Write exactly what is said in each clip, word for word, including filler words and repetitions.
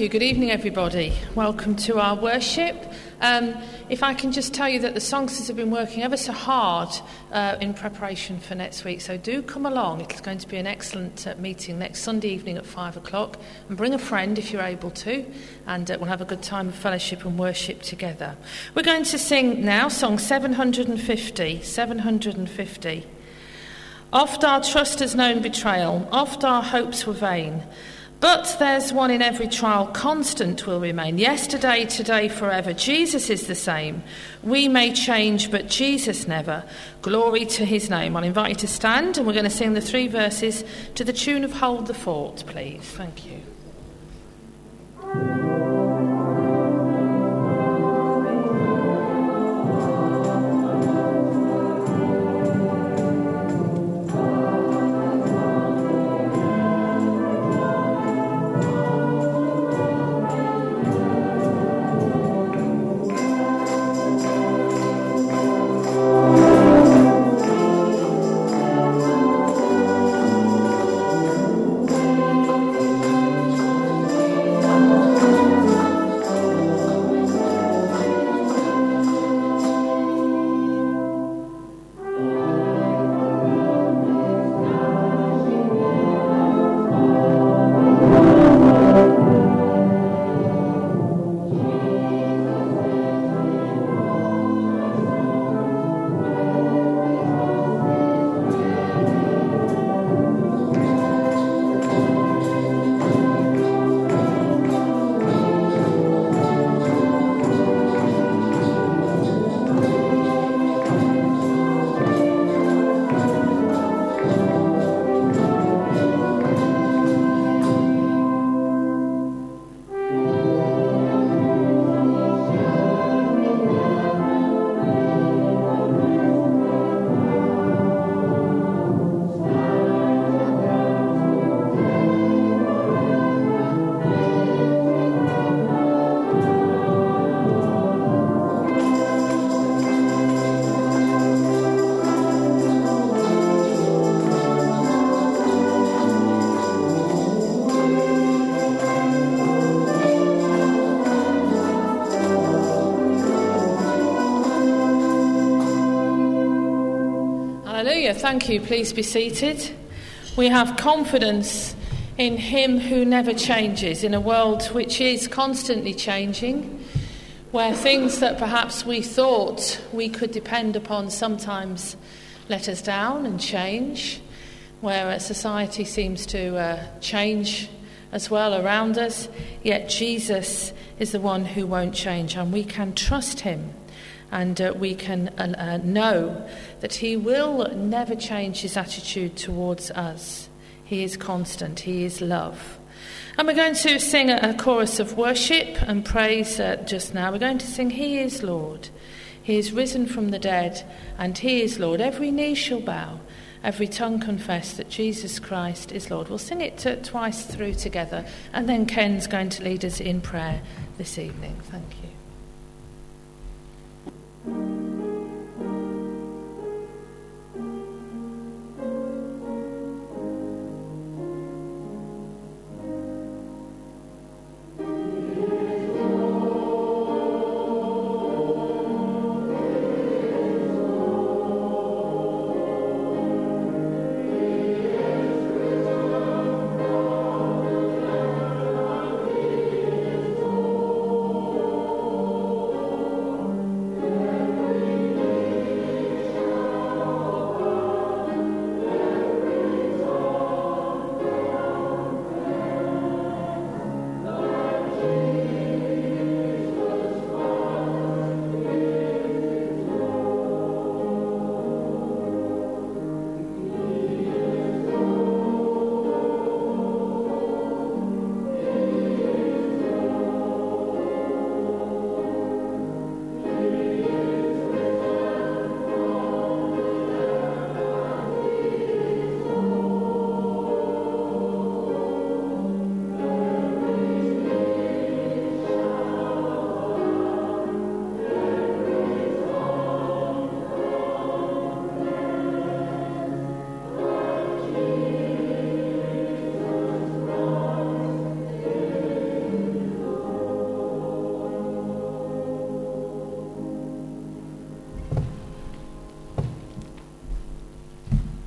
you. Good evening, everybody. Welcome to our worship. Um, if I can just tell you that the songsters have been working ever so hard uh, in preparation for next week, so do come along. It's going to be an excellent uh, meeting next Sunday evening at five o'clock, and bring a friend if you're able to, and uh, we'll have a good time of fellowship and worship together. We're going to sing now song seven hundred fifty. seven hundred fifty. Oft our trust has known betrayal, oft our hopes were vain. But there's one in every trial, constant will remain. Yesterday, today, forever. Jesus is the same. We may change, but Jesus never. Glory to his name. I'll invite you to stand, and we're going to sing the three verses to the tune of Hold the Fort, please. Thank you. Thank you. Please be seated. We have confidence in him who never changes, in a world which is constantly changing, where things that perhaps we thought we could depend upon sometimes let us down and change, where a society seems to uh, change as well around us, yet Jesus is the one who won't change, and we can trust him. And uh, we can uh, uh, know that he will never change his attitude towards us. He is constant. He is love. And we're going to sing a, a chorus of worship and praise uh, just now. We're going to sing, He is Lord. He is risen from the dead, and he is Lord. Every knee shall bow, every tongue confess that Jesus Christ is Lord. We'll sing it uh, twice through together, and then Ken's going to lead us in prayer this evening. Thank you. Oh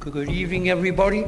Good evening, everybody.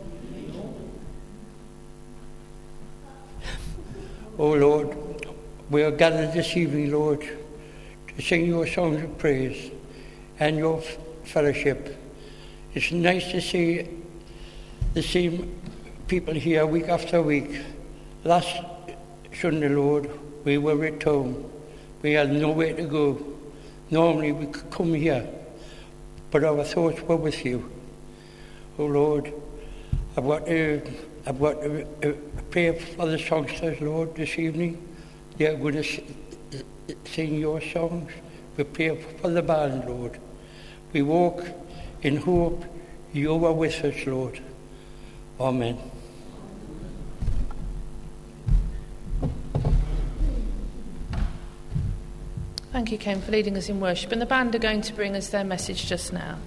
Oh Lord, we are gathered this evening, Lord, to sing your songs of praise and your f- fellowship. It's nice to see the same people here week after week. Last Sunday, Lord, we were at home. We had nowhere to go. Normally we could come here, but our thoughts were with you. Oh Lord, I've got to, I've got to uh, pray for the songsters, Lord, this evening. They're going to sing your songs. We pray for the band, Lord. We walk in hope you are with us, Lord. Amen. Thank you, Ken, for leading us in worship. And the band are going to bring us their message just now.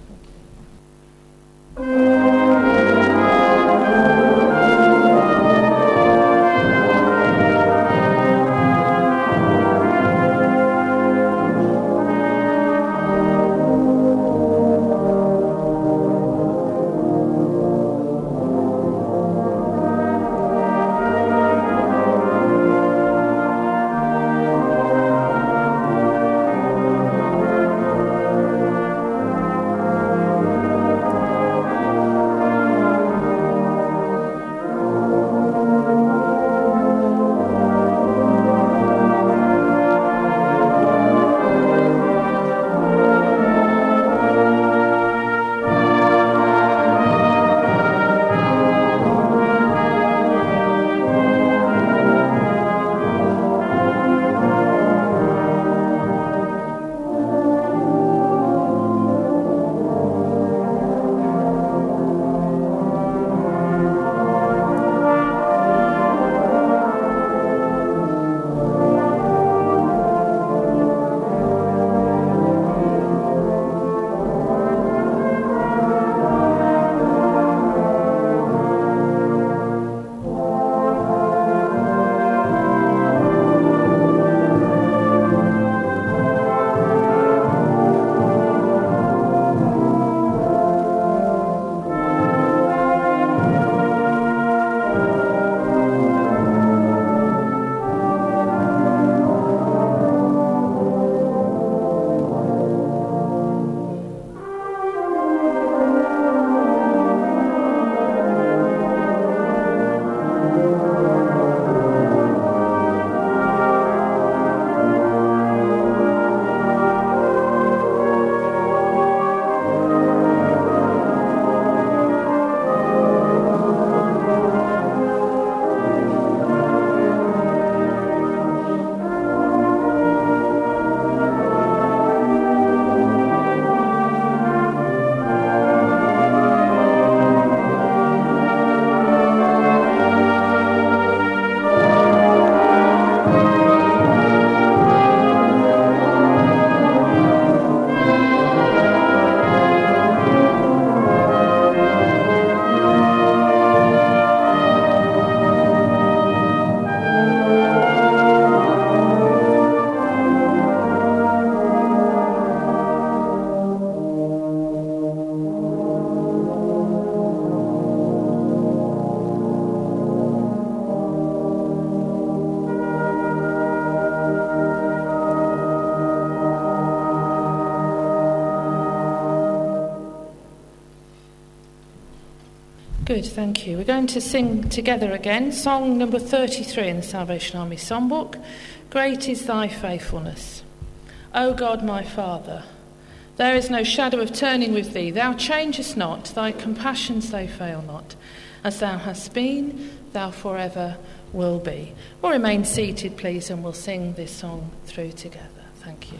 Good, thank you. We're going to sing together again, song number thirty-three in the Salvation Army Songbook, Great is Thy Faithfulness. O God, my Father, there is no shadow of turning with Thee. Thou changest not, Thy compassions they fail not. As Thou hast been, Thou forever will be. We'll remain seated, please, and we'll sing this song through together. Thank you.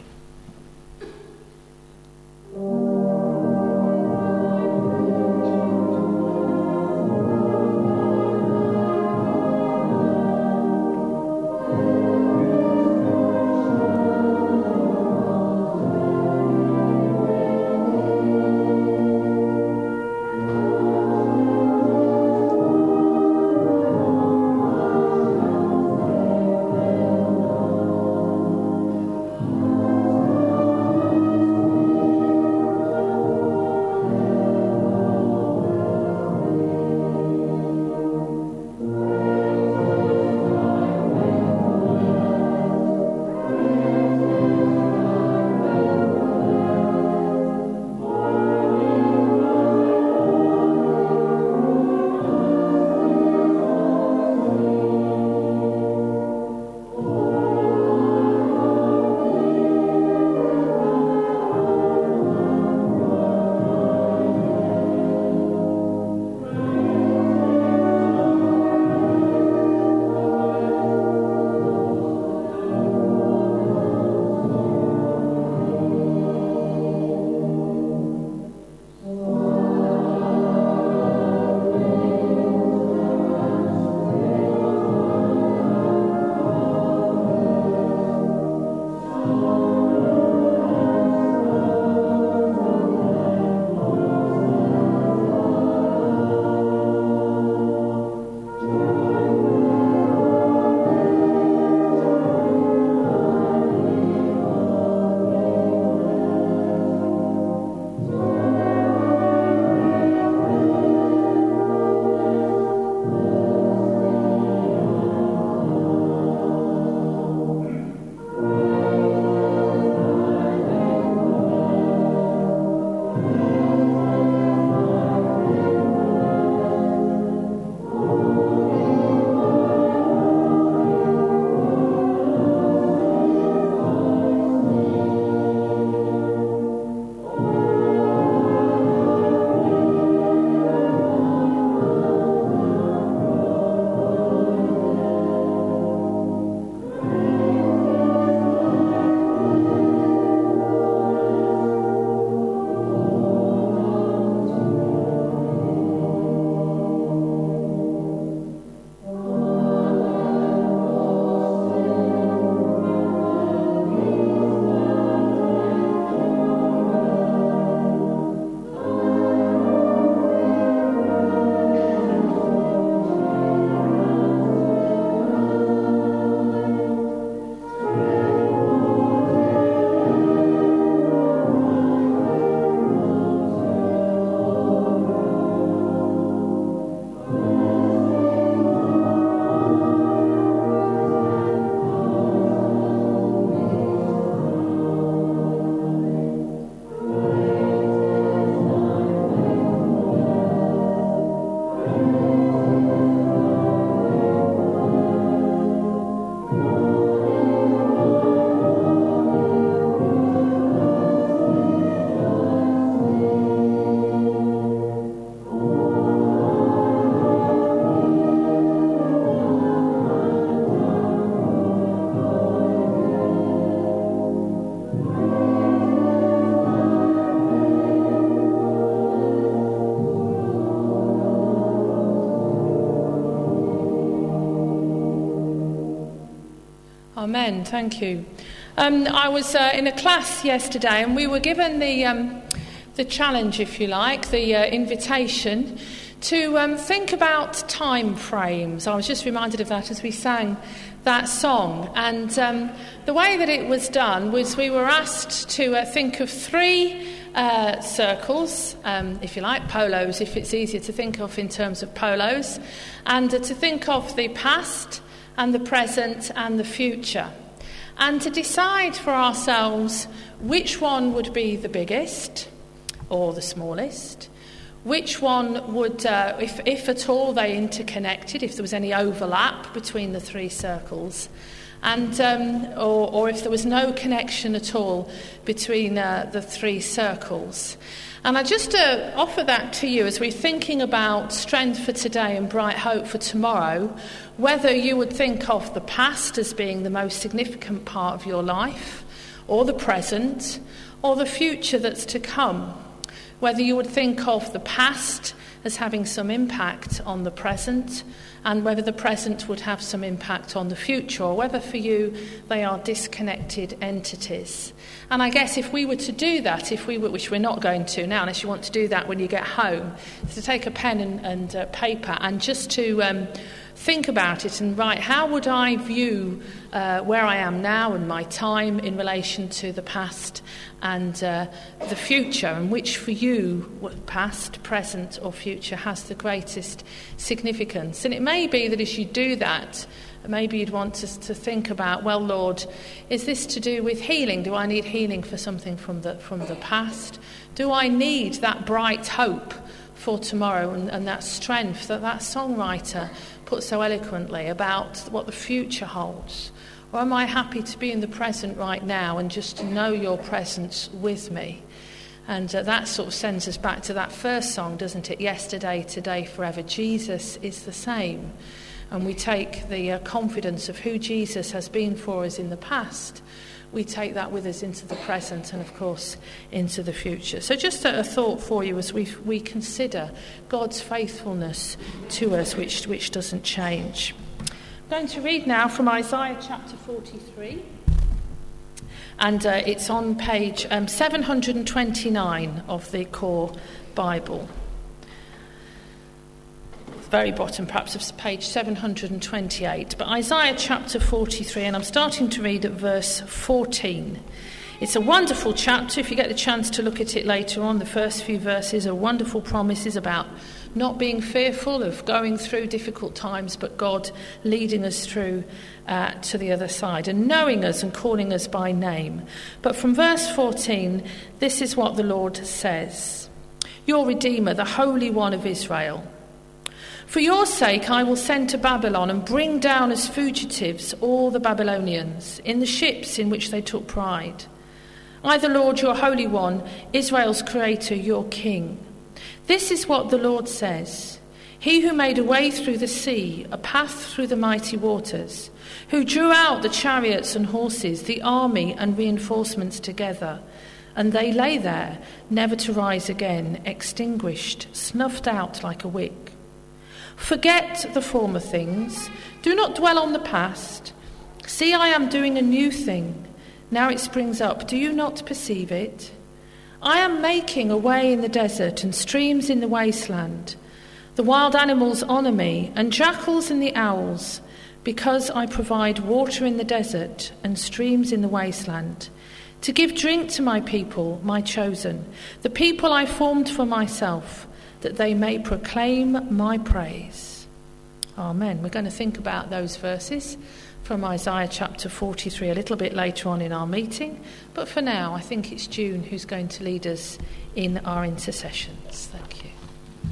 Amen. Thank you. Um, I was uh, in a class yesterday, and we were given the um, the challenge, if you like, the uh, invitation to um, think about time frames. I was just reminded of that as we sang that song. And um, the way that it was done was we were asked to uh, think of three uh, circles, um, if you like, polos, if it's easier to think of in terms of polos, and uh, to think of the past and the present and the future. And to decide for ourselves which one would be the biggest or the smallest, which one would, uh, if, if at all they interconnected, if there was any overlap between the three circles, and um, or, or if there was no connection at all between uh, the three circles. And I just uh, offer that to you as we're thinking about strength for today and bright hope for tomorrow, whether you would think of the past as being the most significant part of your life, or the present, or the future that's to come. Whether you would think of the past as having some impact on the present, and whether the present would have some impact on the future, or whether for you they are disconnected entities. And I guess if we were to do that, if we were, which we're not going to now, unless you want to do that when you get home, is to take a pen and, and uh, paper and just to um, think about it and write, how would I view uh, where I am now and my time in relation to the past and uh, the future, and which for you, past, present or future, has the greatest significance. And it may be that as you do that, maybe you'd want us to think about, well, Lord, is this to do with healing? Do I need healing for something from the from the past? Do I need that bright hope for tomorrow and, and that strength that that songwriter put so eloquently about what the future holds? Or am I happy to be in the present right now and just to know your presence with me? And uh, that sort of sends us back to that first song, doesn't it? Yesterday, today, forever. Jesus is the same. And we take the uh, confidence of who Jesus has been for us in the past. We take that with us into the present and, of course, into the future. So just a, a thought for you as we we consider God's faithfulness to us, which which doesn't change. I'm going to read now from Isaiah chapter forty-three. And uh, it's on page um, seven hundred twenty-nine of the Core Bible. Very bottom perhaps of page seven hundred twenty-eight, but Isaiah chapter forty-three, and I'm starting to read at verse fourteen. It's a wonderful chapter. If you get the chance to look at it later on, the first few verses are wonderful promises about not being fearful of going through difficult times, but God leading us through uh, to the other side and knowing us and calling us by name. But from verse fourteen, this is what the Lord says: Your Redeemer, the Holy One of Israel. For your sake I will send to Babylon and bring down as fugitives all the Babylonians in the ships in which they took pride. I, the Lord, your Holy One, Israel's Creator, your King. This is what the Lord says: He who made a way through the sea, a path through the mighty waters, who drew out the chariots and horses, the army and reinforcements together, and they lay there, never to rise again, extinguished, snuffed out like a wick. Forget the former things. Do not dwell on the past. See, I am doing a new thing. Now it springs up. Do you not perceive it? I am making a way in the desert and streams in the wasteland. The wild animals honour me, and jackals and the owls, because I provide water in the desert and streams in the wasteland, to give drink to my people, my chosen, the people I formed for myself, that they may proclaim my praise. Amen. We're going to think about those verses from Isaiah chapter forty-three a little bit later on in our meeting. But for now, I think it's June who's going to lead us in our intercessions. Thank you.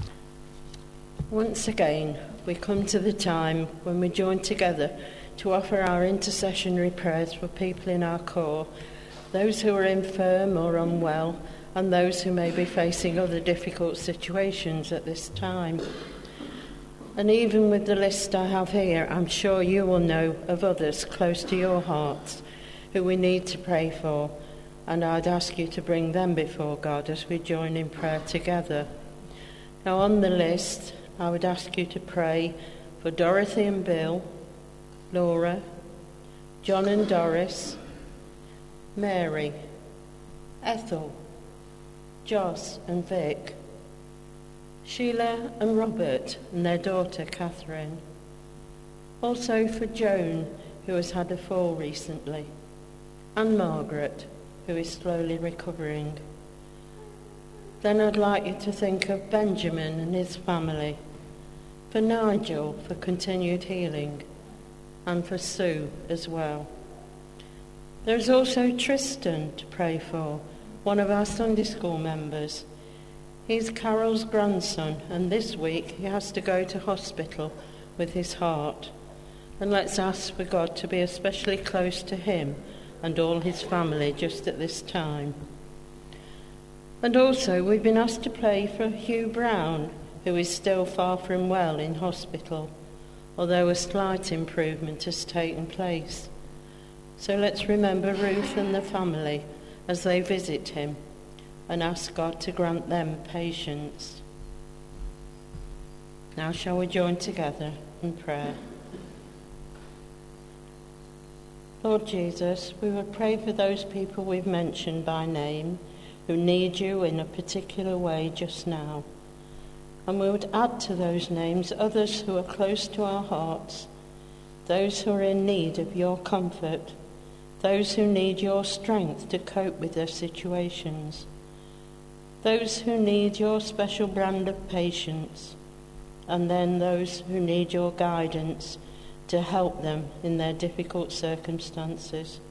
Once again, we come to the time when we join together to offer our intercessionary prayers for people in our core, those who are infirm or unwell, and those who may be facing other difficult situations at this time. And even with the list I have here, I'm sure you will know of others close to your hearts who we need to pray for, and I'd ask you to bring them before God as we join in prayer together. Now on the list, I would ask you to pray for Dorothy and Bill, Laura, John and Doris, Mary, Ethel, Joss and Vic, Sheila and Robert and their daughter Catherine. Also for Joan, who has had a fall recently, and Margaret, who is slowly recovering. Then I'd like you to think of Benjamin and his family, for Nigel for continued healing, and for Sue as well. There's also Tristan to pray for, one of our Sunday school members. He's Carol's grandson, and this week he has to go to hospital with his heart. And let's ask for God to be especially close to him and all his family just at this time. And also we've been asked to pray for Hugh Brown, who is still far from well in hospital, although a slight improvement has taken place. So let's remember Ruth and the family as they visit him and ask God to grant them patience. Now shall we join together in prayer? Lord Jesus, we would pray for those people we've mentioned by name who need you in a particular way just now. And we would add to those names others who are close to our hearts, those who are in need of your comfort, those who need your strength to cope with their situations, those who need your special brand of patience, and then those who need your guidance to help them in their difficult circumstances.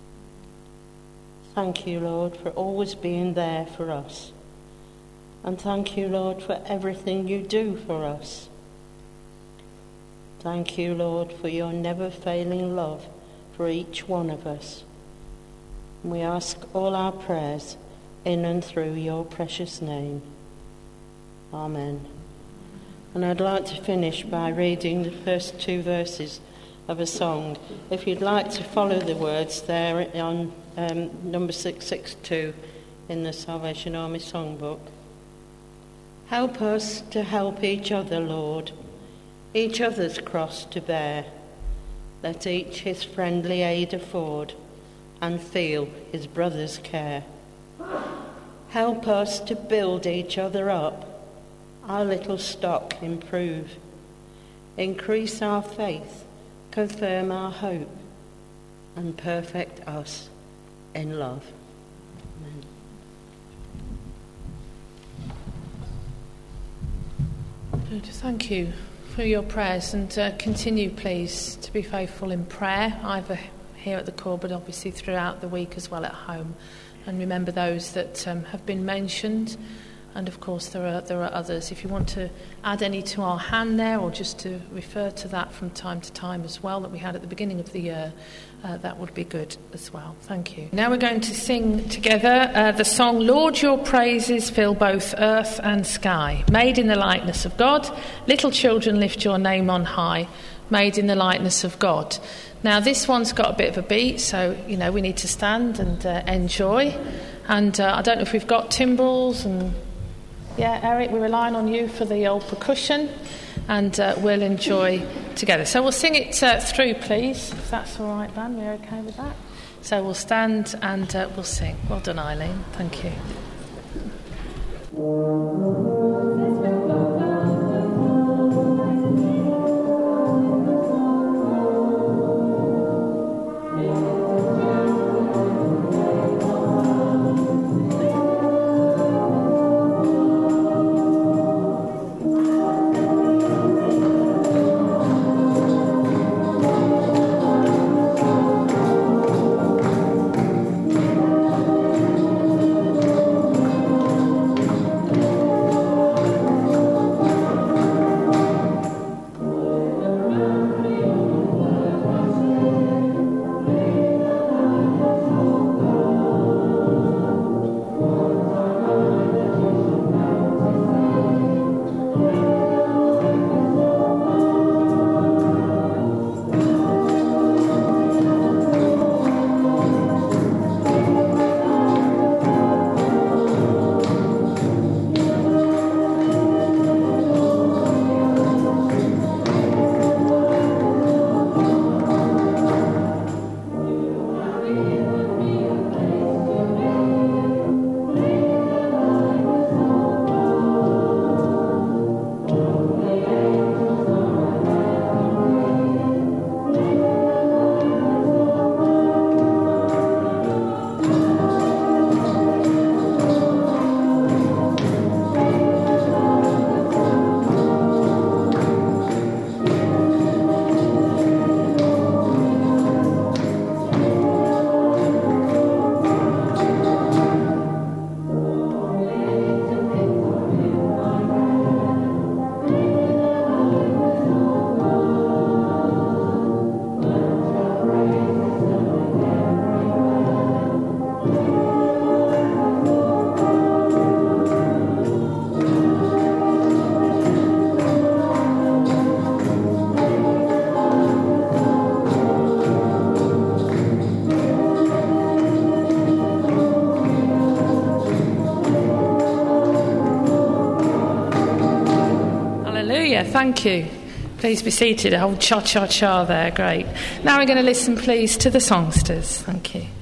Thank you, Lord, for always being there for us. And thank you, Lord, for everything you do for us. Thank you, Lord, for your never-failing love for each one of us. And we ask all our prayers in and through your precious name. Amen. And I'd like to finish by reading the first two verses of a song. If you'd like to follow the words there on um, number six sixty-two in the Salvation Army songbook. Help us to help each other, Lord, each other's cross to bear. Let each his friendly aid afford, and feel his brother's care. Help us to build each other up, our little stock improve. Increase our faith, confirm our hope, and perfect us in love. Good. Thank you for your prayers, and uh, continue, please, to be faithful in prayer, either here at the core, but obviously throughout the week as well at home. And remember those that um, have been mentioned, and of course there are there are others. If you want to add any to our hand there, or just to refer to that from time to time as well that we had at the beginning of the year, uh, that would be good as well. Thank you. Now we're going to sing together uh, the song, Lord, your praises fill both earth and sky. Made in the likeness of God, little children lift your name on high. Made in the likeness of God. Now this one's got a bit of a beat, so you know we need to stand and uh, enjoy. And uh, I don't know if we've got timbrels and yeah, Eric, we're relying on you for the old percussion, and uh, we'll enjoy together. So we'll sing it uh, through, please, if that's all right, Dan. We're okay with that. So we'll stand and uh, we'll sing. Well done, Eileen. Thank you. Thank thank you. Please be seated. A whole cha-cha-cha there, great. Now we're going to listen, please, to the songsters. Thank you.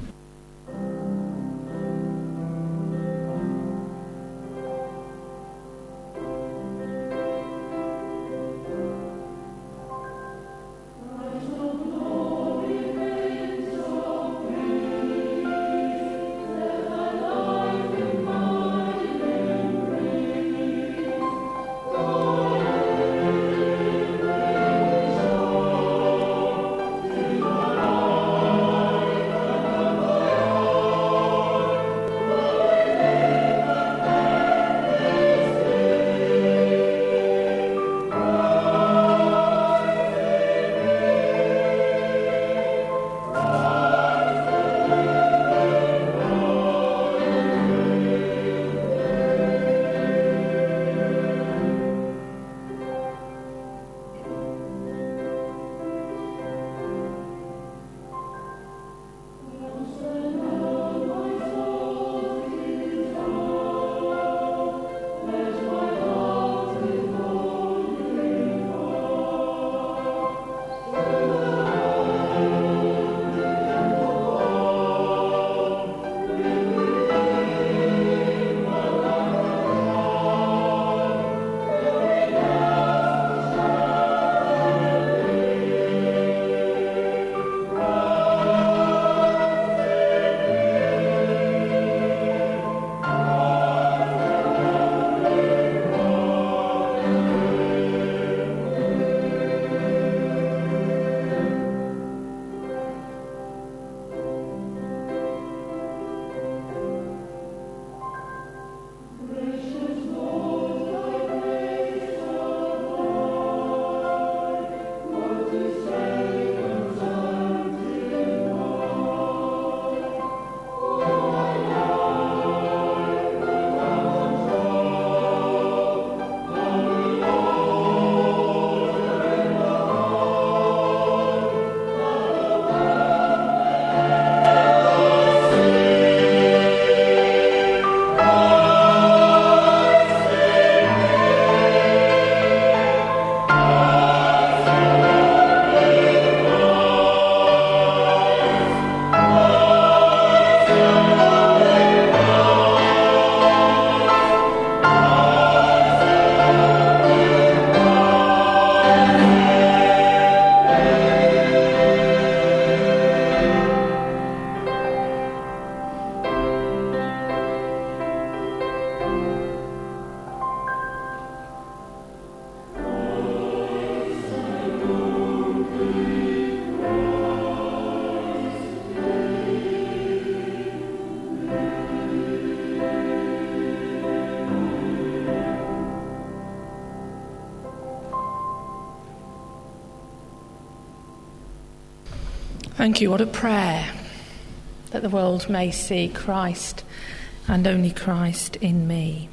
Thank you. What a prayer, that the world may see Christ and only Christ in me.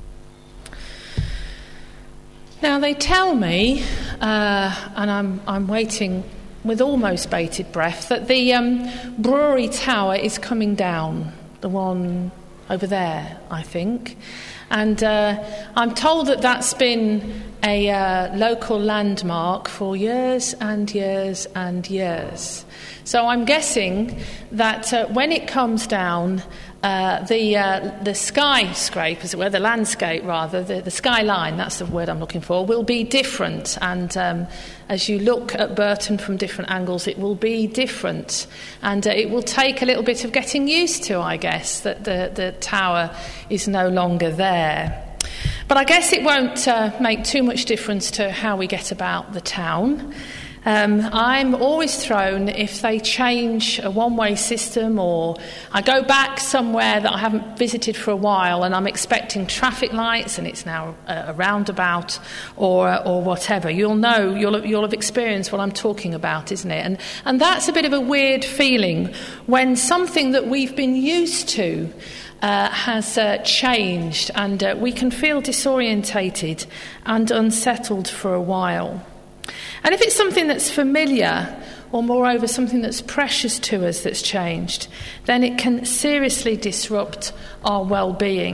Now they tell me, uh, and I'm I'm waiting with almost bated breath, that the um, brewery tower is coming down, the one over there, I think. And uh, I'm told that that's been a uh, local landmark for years and years and years. So I'm guessing that uh, when it comes down, uh, the uh, the skyscrape, as it were, the landscape rather, the, the skyline, that's the word I'm looking for, will be different. And um, as you look at Burton from different angles, it will be different. And uh, it will take a little bit of getting used to, I guess, that the, the tower is no longer there. But I guess it won't uh, make too much difference to how we get about the town. Um, I'm always thrown if they change a one-way system, or I go back somewhere that I haven't visited for a while and I'm expecting traffic lights and it's now a, a roundabout or or whatever. You'll know, you'll you'll have experienced what I'm talking about, isn't it? And and that's a bit of a weird feeling when something that we've been used to Uh, has uh, changed, and uh, we can feel disorientated and unsettled for a while. And if it's something that's familiar, or moreover something that's precious to us that's changed, then it can seriously disrupt our well-being.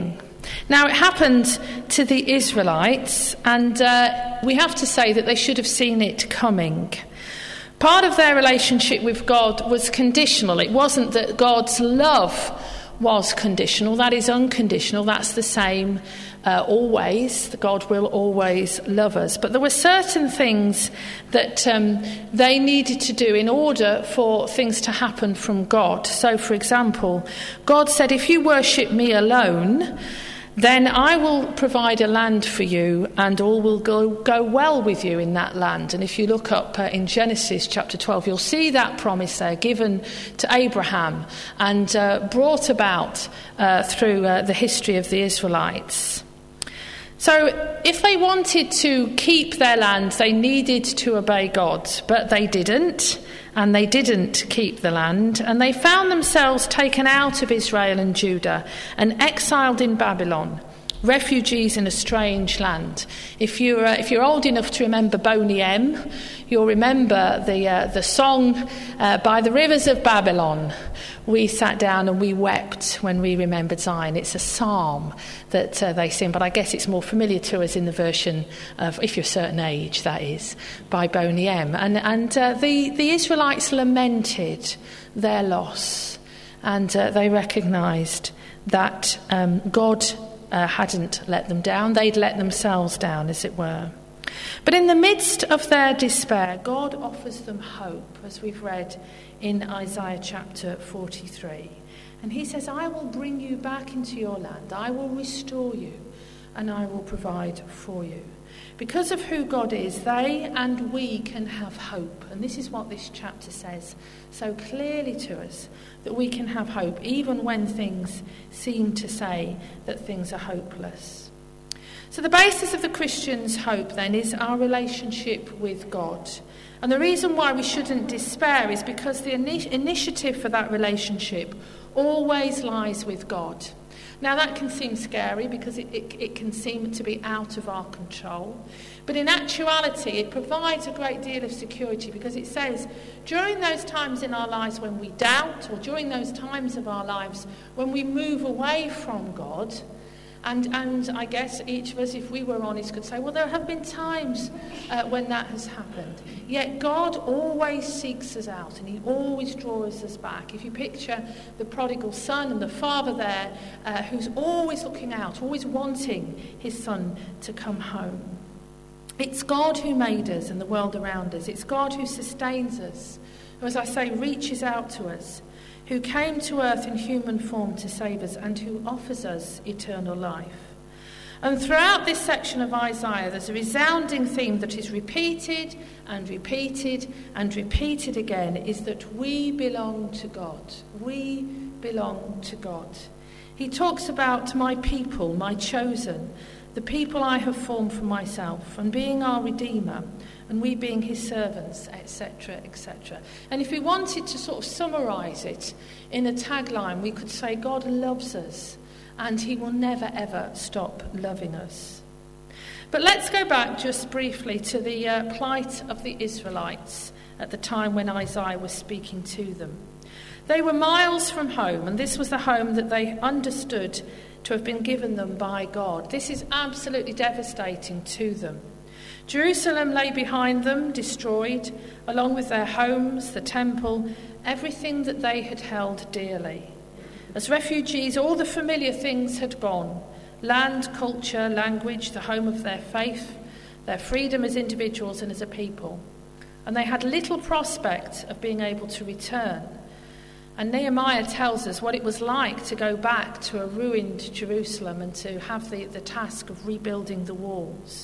Now, it happened to the Israelites, and uh, we have to say that they should have seen it coming. Part of their relationship with God was conditional. It wasn't that God's love was conditional. That is unconditional. That's the same uh, always. God will always love us. But there were certain things that um, they needed to do in order for things to happen from God. So, for example, God said, if you worship me alone, then I will provide a land for you, and all will go, go well with you in that land. And if you look up uh, in Genesis chapter twelve, you'll see that promise there given to Abraham and uh, brought about uh, through uh, the history of the Israelites. So if they wanted to keep their land, they needed to obey God, but they didn't. And they didn't keep the land, and they found themselves taken out of Israel and Judah and exiled in Babylon, refugees in a strange land. If you're uh, if you're old enough to remember Boney M, you'll remember the uh, the song uh, "By the Rivers of Babylon." We sat down and we wept when we remembered Zion. It's a psalm that uh, they sing, but I guess it's more familiar to us in the version of, if you're a certain age, that is, by Boney M. And, and uh, the, the Israelites lamented their loss, and uh, they recognised that um, God uh, hadn't let them down. They'd let themselves down, as it were. But in the midst of their despair, God offers them hope, as we've read in Isaiah chapter forty-three. And he says, I will bring you back into your land. I will restore you, and I will provide for you. Because of who God is, they and we can have hope. And this is what this chapter says so clearly to us, that we can have hope, even when things seem to say that things are hopeless. So the basis of the Christian's hope, then, is our relationship with God. And the reason why we shouldn't despair is because the ini- initiative for that relationship always lies with God. Now, that can seem scary because it, it, it can seem to be out of our control. But in actuality, it provides a great deal of security, because it says during those times in our lives when we doubt, or during those times of our lives when we move away from God, And, and I guess each of us, if we were honest, could say, well, there have been times uh, when that has happened. Yet God always seeks us out, and he always draws us back. If you picture the prodigal son and the father there, uh, who's always looking out, always wanting his son to come home. It's God who made us and the world around us. It's God who sustains us, who, as I say, reaches out to us, who came to earth in human form to save us, and who offers us eternal life. And throughout this section of Isaiah, there's a resounding theme that is repeated and repeated and repeated again, is that we belong to God. We belong to God. He talks about my people, my chosen, the people I have formed for myself, and being our Redeemer, and we being his servants, et cetera, et cetera. And if we wanted to sort of summarise it in a tagline, we could say God loves us, and he will never, ever stop loving us. But let's go back just briefly to the uh, plight of the Israelites at the time when Isaiah was speaking to them. They were miles from home, and this was the home that they understood to have been given them by God. This is absolutely devastating to them. Jerusalem lay behind them, destroyed, along with their homes, the temple, everything that they had held dearly. As refugees, all the familiar things had gone: land, culture, language, the home of their faith, their freedom as individuals and as a people. And they had little prospect of being able to return. And Nehemiah tells us what it was like to go back to a ruined Jerusalem and to have the, the task of rebuilding the walls.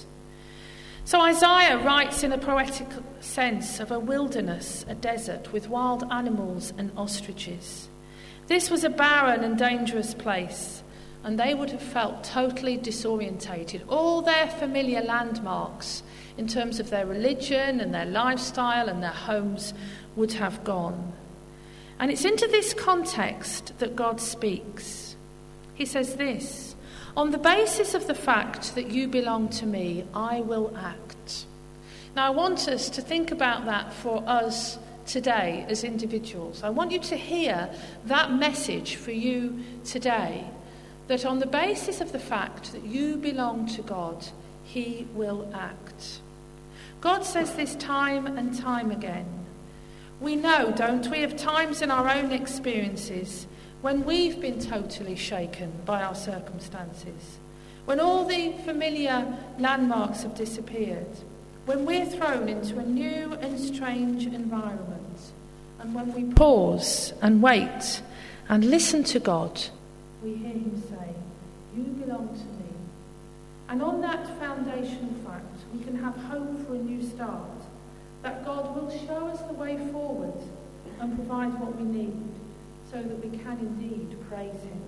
So Isaiah writes in a poetic sense of a wilderness, a desert, with wild animals and ostriches. This was a barren and dangerous place, and they would have felt totally disorientated. All their familiar landmarks in terms of their religion and their lifestyle and their homes would have gone. And it's into this context that God speaks. He says this: on the basis of the fact that you belong to me, I will act. Now, I want us to think about that for us today as individuals. I want you to hear that message for you today, that on the basis of the fact that you belong to God, he will act. God says this time and time again. We know, don't we, of times in our own experiences when we've been totally shaken by our circumstances, when all the familiar landmarks have disappeared, when we're thrown into a new and strange environment, and when we pause and wait and listen to God, we hear him say, you belong to me. And on that foundational fact, we can have hope for a new start, that God will show us the way forward and provide what we need so that we can indeed praise him.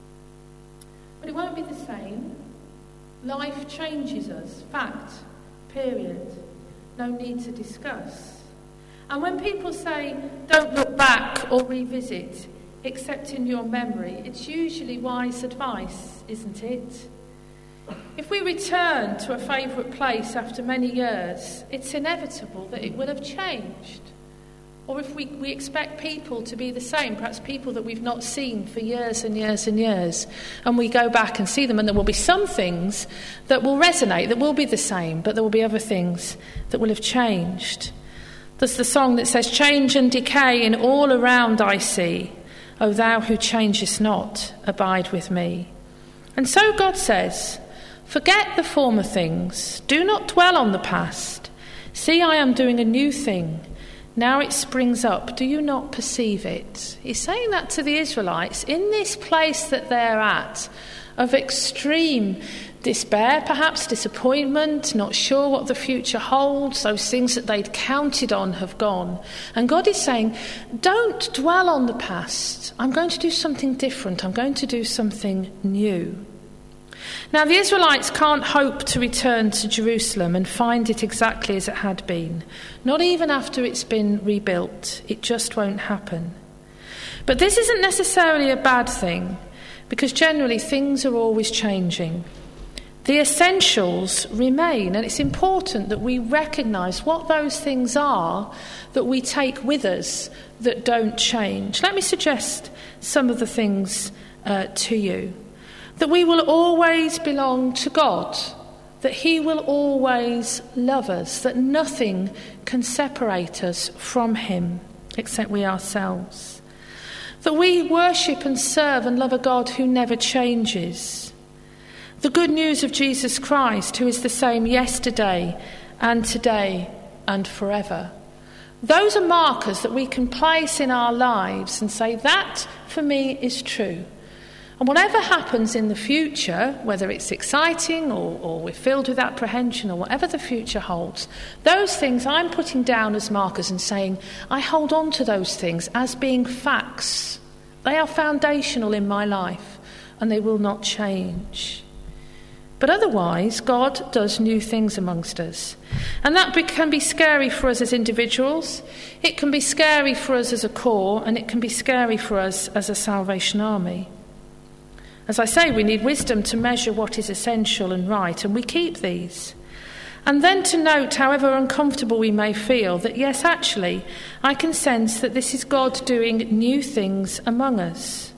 But it won't be the same. Life changes us. Fact. Period. No need to discuss. And when people say, don't look back or revisit, except in your memory, it's usually wise advice, isn't it? If we return to a favourite place after many years, it's inevitable that it will have changed. Or if we, we expect people to be the same, perhaps people that we've not seen for years and years and years, and we go back and see them, and there will be some things that will resonate, that will be the same, but there will be other things that will have changed. There's the song that says, change and decay in all around I see. O thou who changest not, abide with me. And so God says, forget the former things. Do not dwell on the past. See, I am doing a new thing. Now it springs up. Do you not perceive it? He's saying that to the Israelites in this place that they're at, of extreme despair, perhaps disappointment, not sure what the future holds. Those things that they'd counted on have gone. And God is saying, don't dwell on the past. I'm going to do something different. I'm going to do something new. Now, the Israelites can't hope to return to Jerusalem and find it exactly as it had been. Not even after it's been rebuilt. It just won't happen. But this isn't necessarily a bad thing, because generally things are always changing. The essentials remain, and it's important that we recognise what those things are that we take with us that don't change. Let me suggest some of the things uh, to you. That we will always belong to God, that he will always love us, that nothing can separate us from him except we ourselves. That we worship and serve and love a God who never changes. The good news of Jesus Christ, who is the same yesterday and today and forever. Those are markers that we can place in our lives and say, that for me is true. And whatever happens in the future, whether it's exciting or, or we're filled with apprehension or whatever the future holds, those things I'm putting down as markers and saying, I hold on to those things as being facts. They are foundational in my life and they will not change. But otherwise, God does new things amongst us. And that can be scary for us as individuals, it can be scary for us as a core, and it can be scary for us as a Salvation Army. As I say, we need wisdom to measure what is essential and right, and we keep these. And then to note, however uncomfortable we may feel, that yes, actually, I can sense that this is God doing new things among us.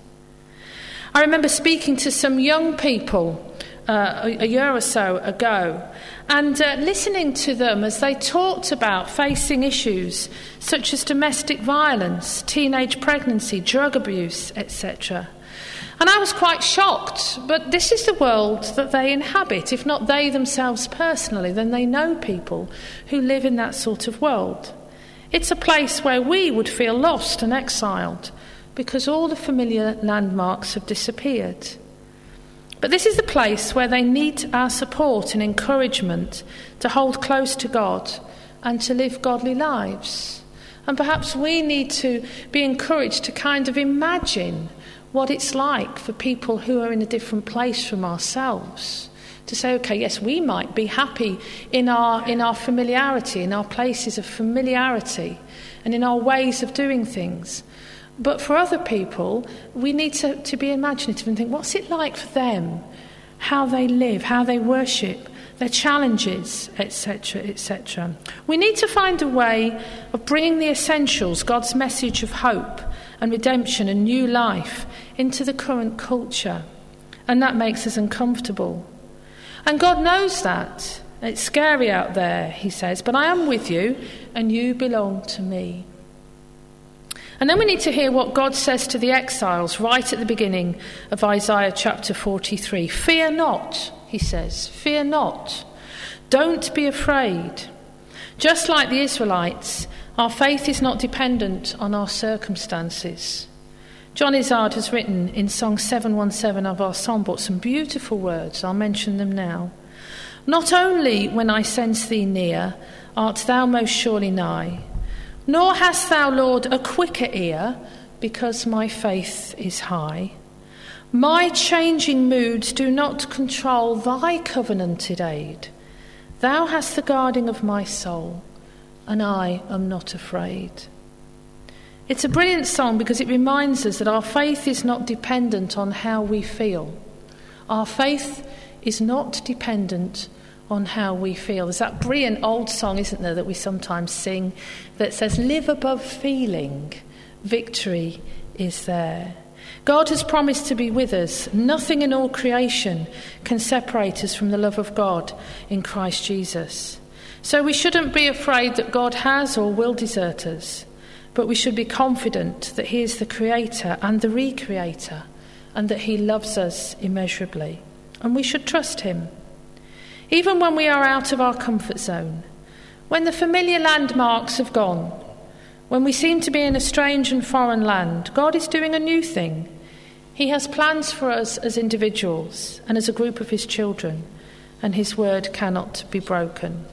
I remember speaking to some young people uh, a, a year or so ago, and uh, listening to them as they talked about facing issues such as domestic violence, teenage pregnancy, drug abuse, et cetera. And I was quite shocked, but this is the world that they inhabit. If not they themselves personally, then they know people who live in that sort of world. It's a place where we would feel lost and exiled because all the familiar landmarks have disappeared. But this is the place where they need our support and encouragement to hold close to God and to live godly lives. And perhaps we need to be encouraged to kind of imagine what it's like for people who are in a different place from ourselves. To say, okay, yes, we might be happy in our in our familiarity, in our places of familiarity, and in our ways of doing things. But for other people, we need to, to be imaginative and think, what's it like for them? How they live, how they worship, their challenges, et cetera, et cetera. We need to find a way of bringing the essentials, God's message of hope and redemption and new life, into the current culture. and that makes us uncomfortable. And God knows that. It's scary out there, he says, but I am with you and you belong to me. And then we need to hear what God says to the exiles right at the beginning of Isaiah chapter forty-three. Fear not, he says, fear not. Don't be afraid. Just like the Israelites, our faith is not dependent on our circumstances. John Izzard has written in Song seven one seven of our songbook some beautiful words. I'll mention them now. Not only when I sense thee near, art thou most surely nigh, nor hast thou, Lord, a quicker ear, because my faith is high. My changing moods do not control thy covenanted aid. Thou hast the guarding of my soul, and I am not afraid. It's a brilliant song because it reminds us that our faith is not dependent on how we feel. Our faith is not dependent on how we feel. There's that brilliant old song, isn't there, that we sometimes sing that says, live above feeling, victory is there. God has promised to be with us. Nothing in all creation can separate us from the love of God in Christ Jesus. So we shouldn't be afraid that God has or will desert us, but we should be confident that he is the creator and the recreator, and that he loves us immeasurably. And we should trust him. Even when we are out of our comfort zone, when the familiar landmarks have gone, when we seem to be in a strange and foreign land, God is doing a new thing. He has plans for us as individuals and as a group of his children, and his word cannot be broken.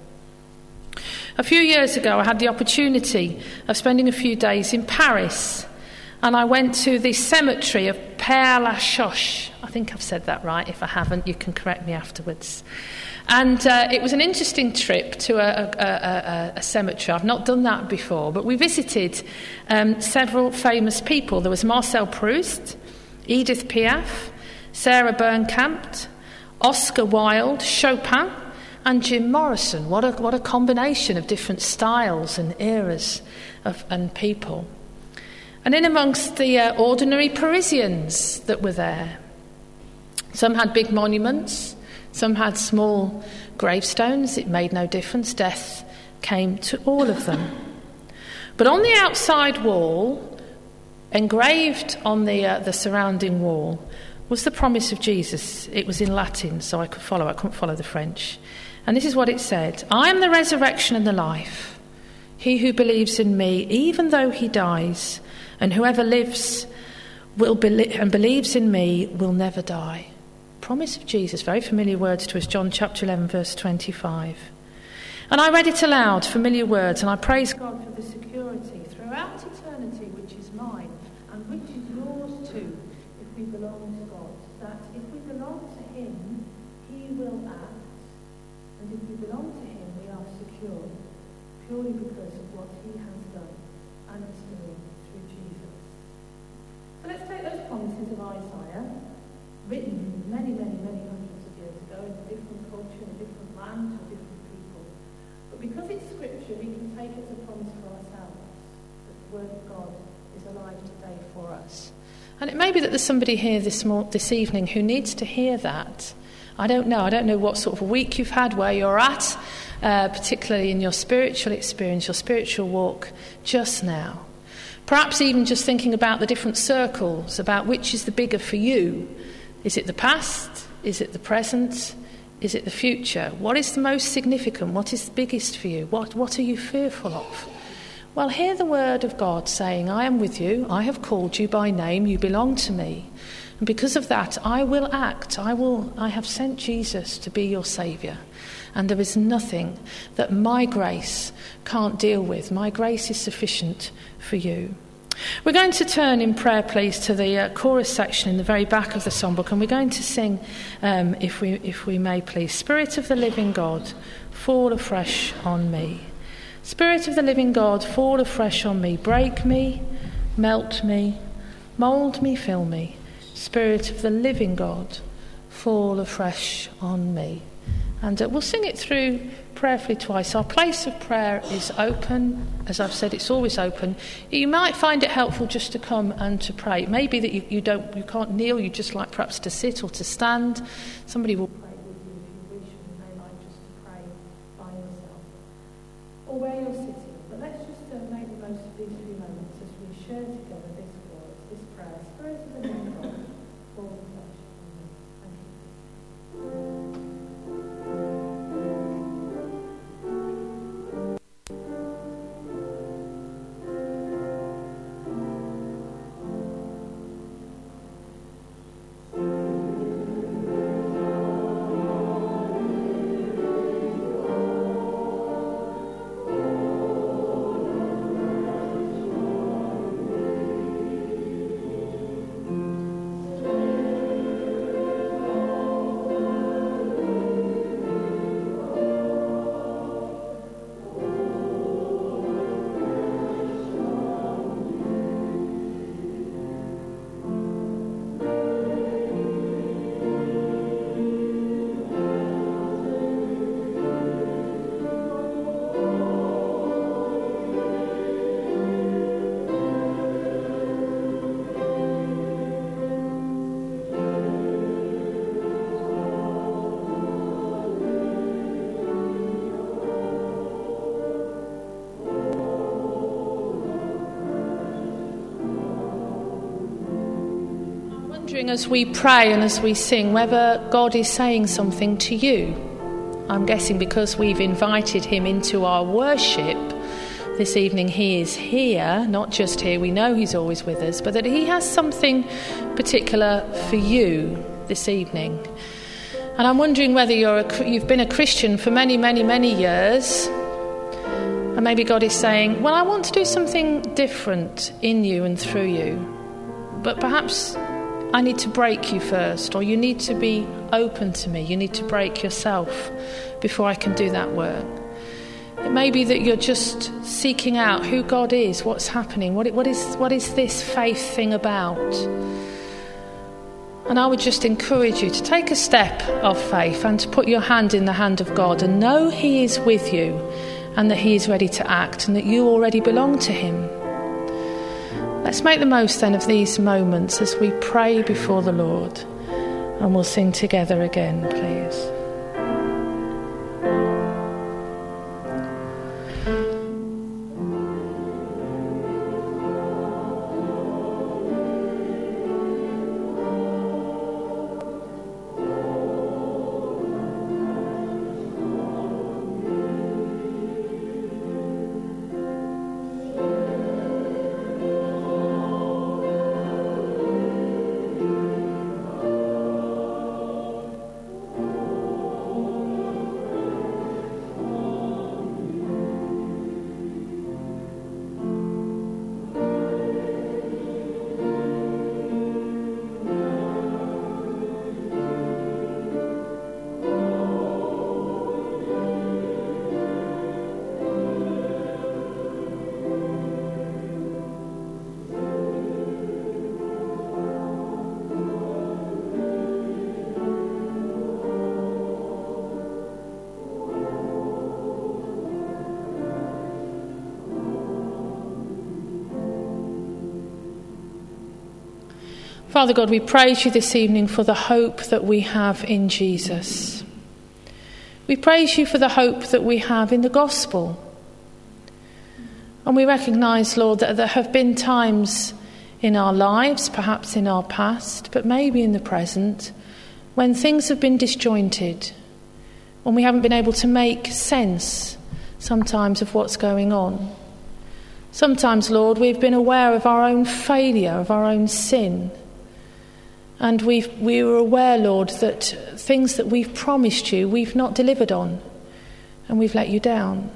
A few years ago, I had the opportunity of spending a few days in Paris, and I went to the cemetery of Père-Lachaise. I think I've said that right. If I haven't, you can correct me afterwards. And uh, it was an interesting trip to a, a, a, a cemetery. I've not done that before, but we visited um, several famous people. There was Marcel Proust, Edith Piaf, Sarah Bernkamp, Oscar Wilde, Chopin, and Jim Morrison. What a, what a combination of different styles and eras of, and people. And in amongst the uh, ordinary Parisians that were there, some had big monuments, some had small gravestones. It made no difference. Death came to all of them. But on the outside wall, engraved on the uh, the surrounding wall, was the promise of Jesus. It was in Latin, so I could follow. I couldn't follow the French. And this is what it said: I am the resurrection and the life. He who believes in me, even though he dies, and whoever lives will be- and believes in me will never die. Promise of Jesus, very familiar words to us, John chapter eleven, verse twenty-five. And I read it aloud, familiar words, and I praise God for the security throughout eternity, which is mine, and which is yours too, if we belong to God. That if we belong to him, he will act, and if we belong to him, we are secure, purely because of what he has done, and is doing through Jesus. So let's take those promises of Isaiah, written many, many, many hundreds of years ago in a different culture, in a different land, to different people. But because it's scripture, we can take it as a promise for ourselves that the word of God is alive today for us. And it may be that there's somebody here this mor- this evening who needs to hear that. I don't know. I don't know what sort of a week you've had, where you're at, uh, particularly in your spiritual experience, your spiritual walk just now. Perhaps even just thinking about the different circles, about which is the bigger for you. Is it the past? Is it the present? Is it the future? What is the most significant? What is the biggest for you? What, what are you fearful of? Well, hear the word of God saying, I am with you. I have called you by name. You belong to me. And because of that, I will act. I will. I have sent Jesus to be your saviour. And there is nothing that my grace can't deal with. My grace is sufficient for you. We're going to turn in prayer, please, to the uh, chorus section in the very back of the songbook, and we're going to sing, um, if we if we may, please. Spirit of the living God, fall afresh on me. Spirit of the living God, fall afresh on me. Break me, melt me, mould me, fill me. Spirit of the living God, fall afresh on me. And uh, we'll sing it through prayerfully twice. Our place of prayer is open. As I've said, it's always open. You might find it helpful just to come and to pray. It may be that you, you don't, you can't kneel. You just like perhaps to sit or to stand. Somebody will pray with you if you wish, and you may like just to pray by yourself or where you're sitting. But let's just uh, make the most of these few moments as we share together this word, this prayer. Spirit of the living God, fall afresh on me. Thank you. As we pray and as we sing, whether God is saying something to you. I'm guessing because we've invited him into our worship this evening, he is here, not just here, we know he's always with us, but that he has something particular for you this evening. And I'm wondering whether you're a, you've been a Christian for many, many, many years, and maybe God is saying, well, I want to do something different in you and through you, but perhaps I need to break you first, or you need to be open to me. You need to break yourself before I can do that work. It may be that you're just seeking out who God is, what's happening, what, what is what is this faith thing about? And I would just encourage you to take a step of faith and to put your hand in the hand of God and know he is with you and that he is ready to act and that you already belong to him. Let's make the most then of these moments as we pray before the Lord, and we'll sing together again, please. Father God, we praise you this evening for the hope that we have in Jesus. We praise you for the hope that we have in the gospel. And we recognise, Lord, that there have been times in our lives, perhaps in our past, but maybe in the present, when things have been disjointed, when we haven't been able to make sense sometimes of what's going on. Sometimes, Lord, we've been aware of our own failure, of our own sin. And we've, we were aware, Lord, that things that we've promised you, we've not delivered on. And we've let you down.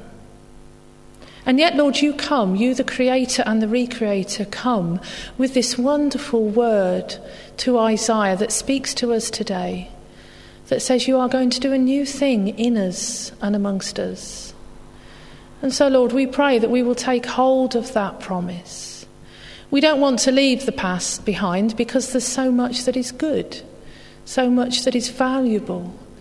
And yet, Lord, you come, you the creator and the recreator, come with this wonderful word to Isaiah that speaks to us today, that says you are going to do a new thing in us and amongst us. And so, Lord, we pray that we will take hold of that promise. We don't want to leave the past behind because there's so much that is good, so much that is valuable,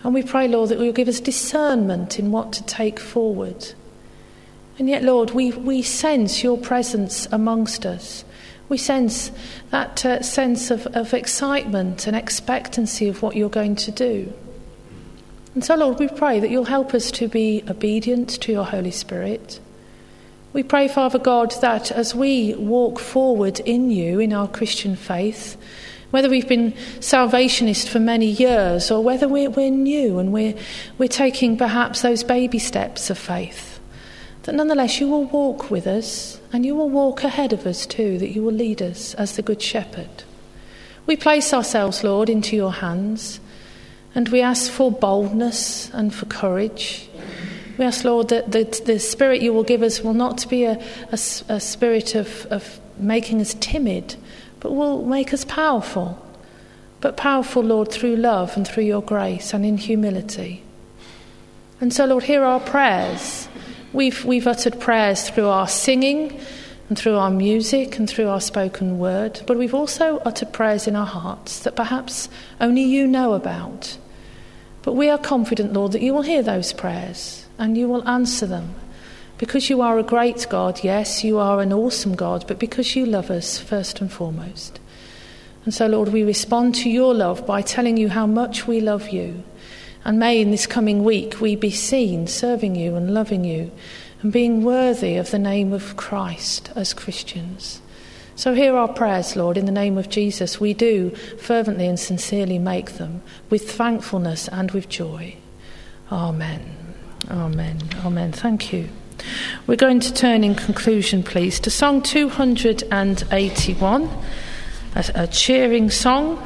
And we pray, Lord, that you'll give us discernment in what to take forward. And yet, Lord, we, we sense your presence amongst us. We sense that uh, sense of, of excitement and expectancy of what you're going to do. And so, Lord, we pray that you'll help us to be obedient to your Holy Spirit. We pray, Father God, that as we walk forward in you, in our Christian faith, whether we've been salvationist for many years or whether we're, we're new and we're, we're taking perhaps those baby steps of faith, that nonetheless you will walk with us and you will walk ahead of us too, that you will lead us as the Good Shepherd. We place ourselves, Lord, into your hands, and we ask for boldness and for courage. We ask, Lord, that the, the spirit you will give us will not be a, a, a spirit of, of making us timid, but will make us powerful. But powerful, Lord, through love and through your grace and in humility. And so, Lord, hear our prayers. We've, we've uttered prayers through our singing and through our music and through our spoken word, but we've also uttered prayers in our hearts that perhaps only you know about. But we are confident, Lord, that you will hear those prayers and you will answer them, because you are a great God. Yes, you are an awesome God, but because you love us first and foremost. And so, Lord, we respond to your love by telling you how much we love you. And may in this coming week we be seen serving you and loving you and being worthy of the name of Christ as Christians. So hear our prayers, Lord, in the name of Jesus. We do fervently and sincerely make them with thankfulness and with joy. Amen. Amen. Amen. Thank you. We're going to turn in conclusion, please, to Song two hundred eighty-one, a, a cheering song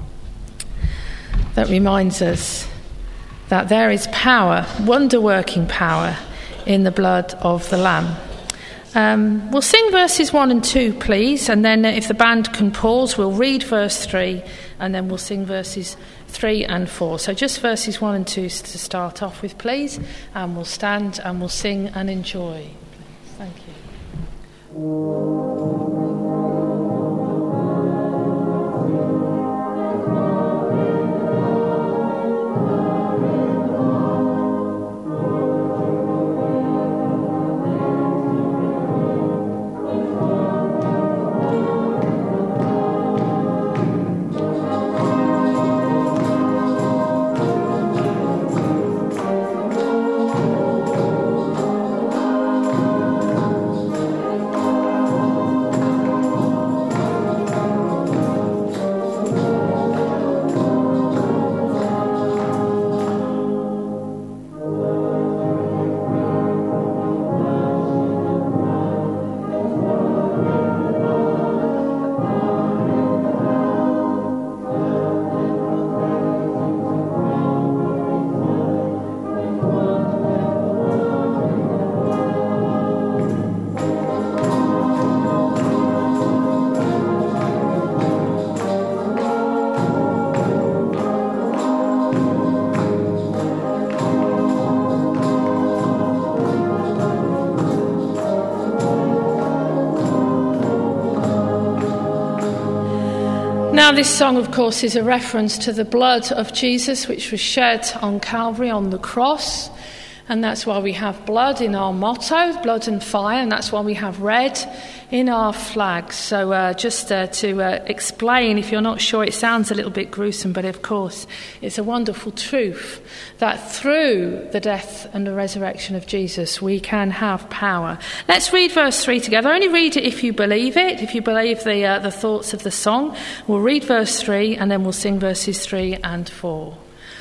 that reminds us that there is power, wonder-working power, in the blood of the Lamb. Um, we'll sing verses one and two, please, and then if the band can pause, we'll read verse three, and then we'll sing verses three and four. So just verses one and two to start off with, please, and we'll stand and we'll sing and enjoy. Thank you. Now, this song, of course, is a reference to the blood of Jesus, which was shed on Calvary on the cross. And that's why we have blood in our motto, blood and fire, and that's why we have red in our flags. So uh, just uh, to uh, explain, if you're not sure, it sounds a little bit gruesome, but of course it's a wonderful truth that through the death and the resurrection of Jesus, we can have power. Let's read verse three together. Only read it if you believe it, if you believe the, uh, the thoughts of the song. We'll read verse three and then we'll sing verses three and four.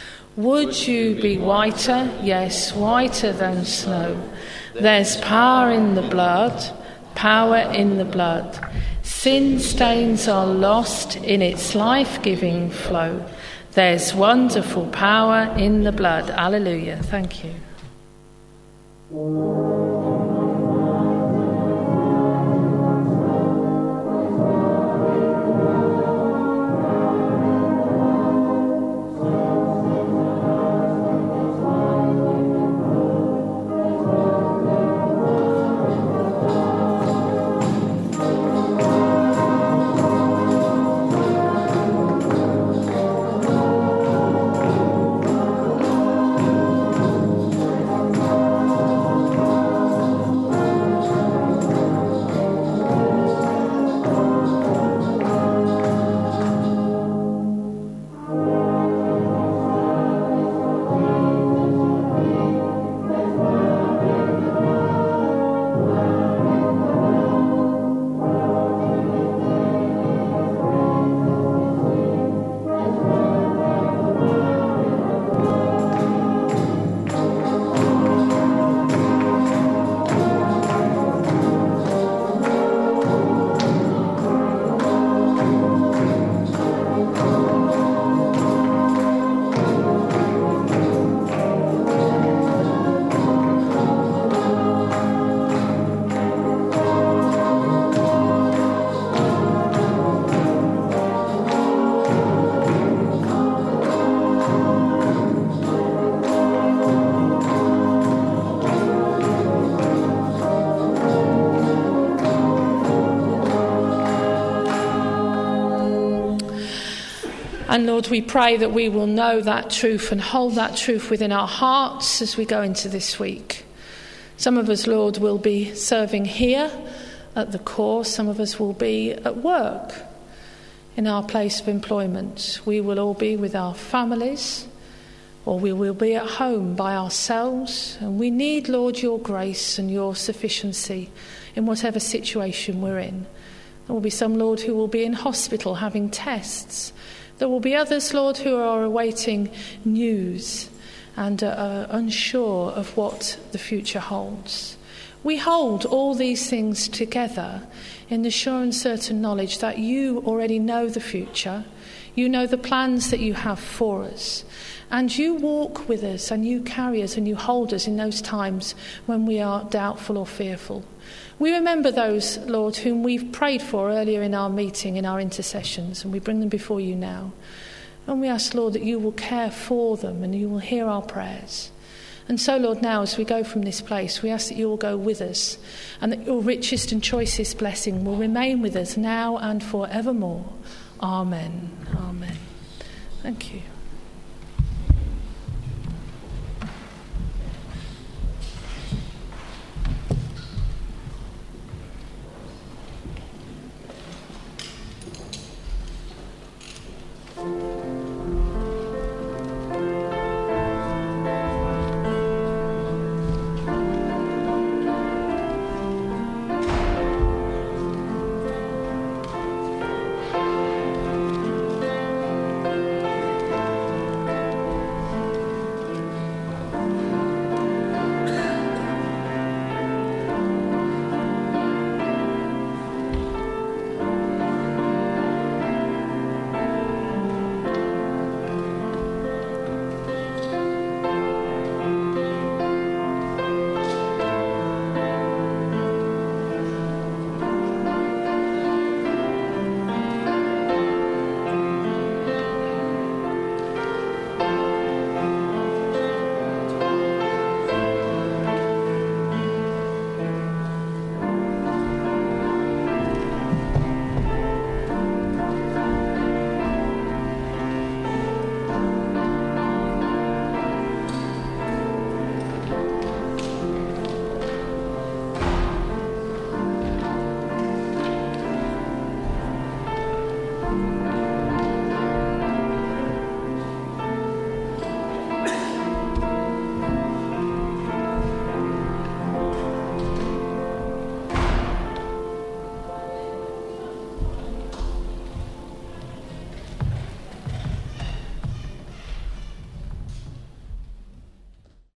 Would you be whiter, yes, whiter than snow? There's power in the blood, power in the blood. Sin stains are lost in its life-giving flow. There's wonderful power in the blood. Alleluia. Thank you. And Lord, we pray that we will know that truth and hold that truth within our hearts as we go into this week. Some of us, Lord, will be serving here at the core. Some of us will be at work in our place of employment. We will all be with our families, or we will be at home by ourselves. And we need, Lord, your grace and your sufficiency in whatever situation we're in. There will be some, Lord, who will be in hospital having tests. There will be others, Lord, who are awaiting news and are unsure of what the future holds. We hold all these things together in the sure and certain knowledge that you already know the future. You know the plans that you have for us. And you walk with us and you carry us and you hold us in those times when we are doubtful or fearful. We remember those, Lord, whom we've prayed for earlier in our meeting, in our intercessions, and we bring them before you now. And we ask, Lord, that you will care for them and you will hear our prayers. And so, Lord, now as we go from this place, we ask that you will go with us and that your richest and choicest blessing will remain with us now and forevermore. Amen. Amen. Thank you.